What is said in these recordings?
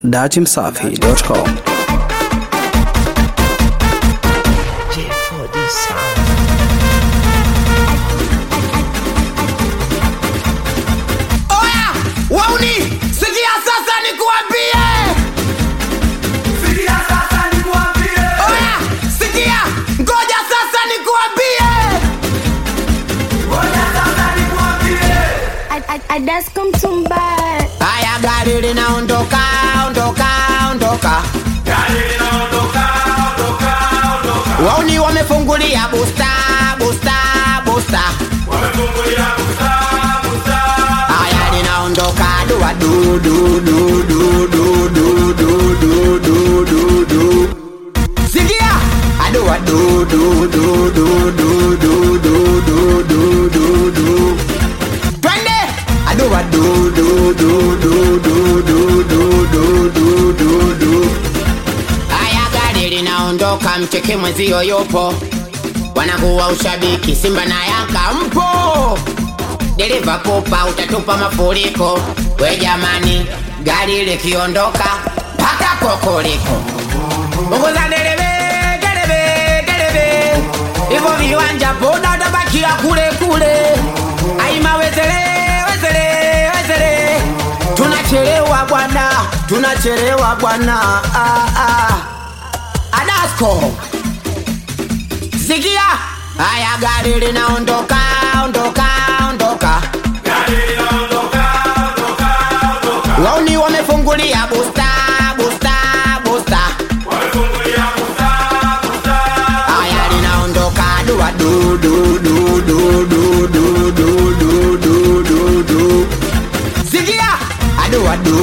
datimsafi.com. Oya, wauni, sikia sasa nikuambie. Sikia sasa nikuambie. Oya, sikia, ngoja sasa nikuambie. Ngoja sasa nikuambie. Adasko Mtumbaya. Haya gari linaondoka, ondoka. Gari linaondoka, ondoka. Wauni wamefungulia busta. Wamefungulia busta. Haya linaondoka dua du. Sikia, adua du. Twende, adua du. Haya gari linaondoka, mcheke mwenzio yupo. Wanakuwa ushabiki Simba na Yanga mpo. Dereva popa utatupa mafuriko. We jamani, gari likiondoka mpaka kokoliko. Ongoza dereve. Hivyo viwanja boda utabakia kule. Aima wezele. Tunachelewa bwana. Adasko. Sikia, haya gari linaondoka. Gari linaondoka, ondoka. Wauni wamefungulia busta. Wamefungulia busta. Haya linaondoka dua du. Sikia, adua du.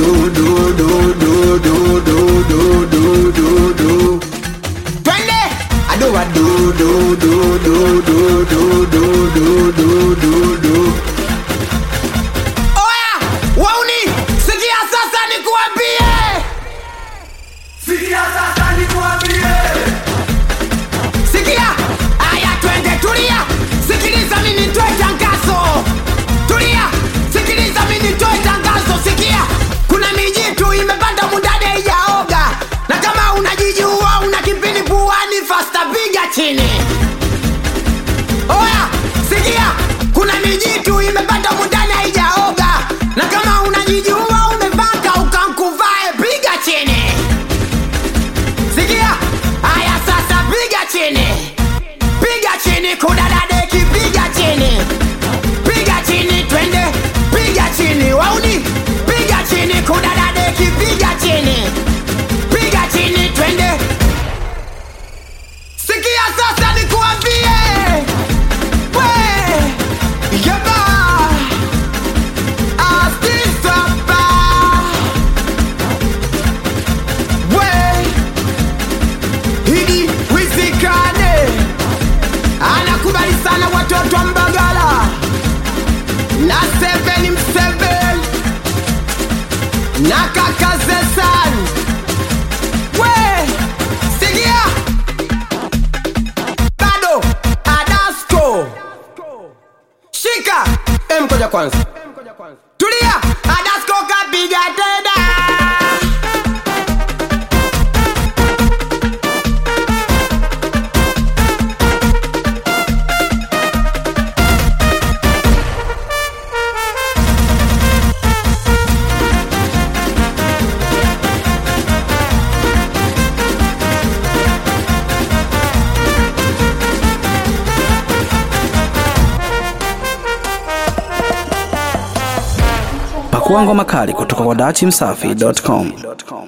Twende, adua du. Oya, wauni, sikia sasa nikuambie. Sikia sasa nikuambie. Sikia, aya twende, tulia. Sikiliza mimi nitoe tangazo. Tulia, sikiliza mimi nitoe tangazo. Sikia, kuna mijitu imepanda mundade haijaoga. Na kama unajijua una kipini puani fasta piga chini. Oya, sikia, kuna mijitu imepanda mundade haijaoga. Na kama unajijua umepaka ukankuvae piga chini. Sikia, aya sasa piga chini. Piga chini kudadadeki, piga chini. Piga chini twende, piga chini wauni. Piga chini kudadadeki, piga chini. Piga chini twende. Sikia sasa nikuambie. We, yeba. Astisapa. We, hidi wizikane. Anakubali sana watoto wa Mbagala. Na 7 na kaka Zesan. We, sikia. Bado Adasko. Shika mkoja kwanza. Tulia, Adasko kapiga tena. Pakua ngoma kali kutoka kwa datimsafi.com.